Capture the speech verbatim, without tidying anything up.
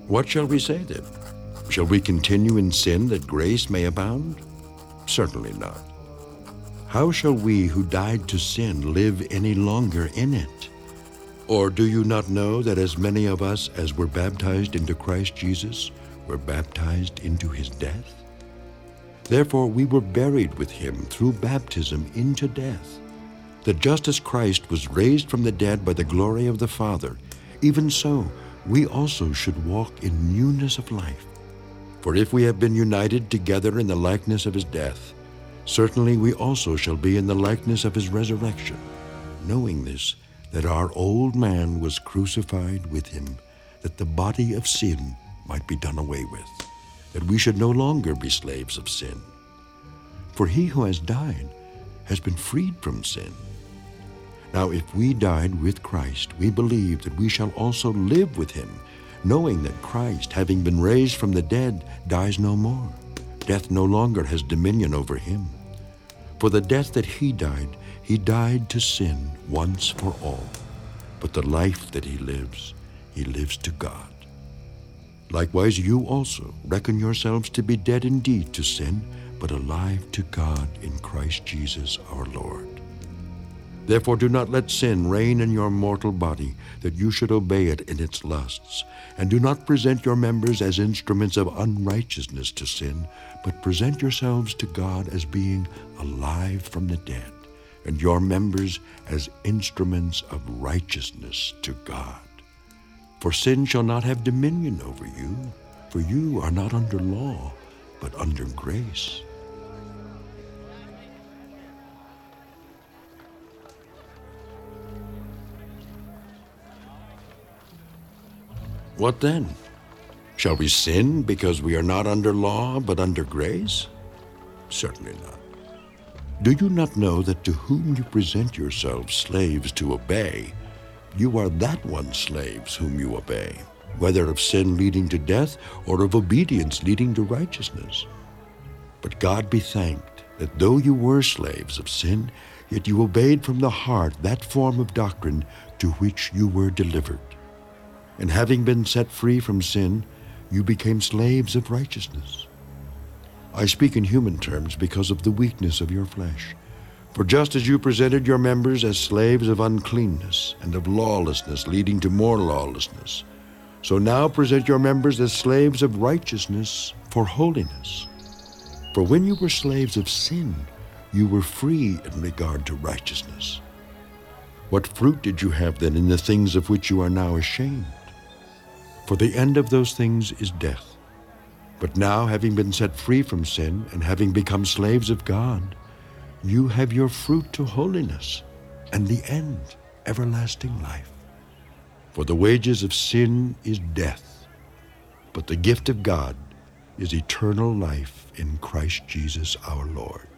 What shall we say then? Shall we continue in sin that grace may abound? Certainly not. How shall we who died to sin live any longer in it? Or do you not know that as many of us as were baptized into Christ Jesus were baptized into his death? Therefore we were buried with him through baptism into death, that just as Christ was raised from the dead by the glory of the Father, even so we also should walk in newness of life. For if we have been united together in the likeness of his death, certainly we also shall be in the likeness of his resurrection, knowing this, that our old man was crucified with him, that the body of sin might be done away with, that we should no longer be slaves of sin. For he who has died has been freed from sin. Now if we died with Christ, we believe that we shall also live with him, knowing that Christ, having been raised from the dead, dies no more. Death no longer has dominion over him. For the death that he died, he died to sin once for all. But the life that he lives, he lives to God. Likewise you also reckon yourselves to be dead indeed to sin, but alive to God in Christ Jesus our Lord. Therefore do not let sin reign in your mortal body, that you should obey it in its lusts. And do not present your members as instruments of unrighteousness to sin, but present yourselves to God as being alive from the dead, and your members as instruments of righteousness to God. For sin shall not have dominion over you, for you are not under law, but under grace. What then? Shall we sin because we are not under law, but under grace? Certainly not. Do you not know that to whom you present yourselves slaves to obey, you are that one slaves whom you obey, whether of sin leading to death or of obedience leading to righteousness? But God be thanked that though you were slaves of sin, yet you obeyed from the heart that form of doctrine to which you were delivered. And having been set free from sin, you became slaves of righteousness. I speak in human terms because of the weakness of your flesh. For just as you presented your members as slaves of uncleanness and of lawlessness leading to more lawlessness, so now present your members as slaves of righteousness for holiness. For when you were slaves of sin, you were free in regard to righteousness. What fruit did you have then in the things of which you are now ashamed? For the end of those things is death. But now, having been set free from sin and having become slaves of God, you have your fruit to holiness, and the end, everlasting life. For the wages of sin is death, but the gift of God is eternal life in Christ Jesus our Lord.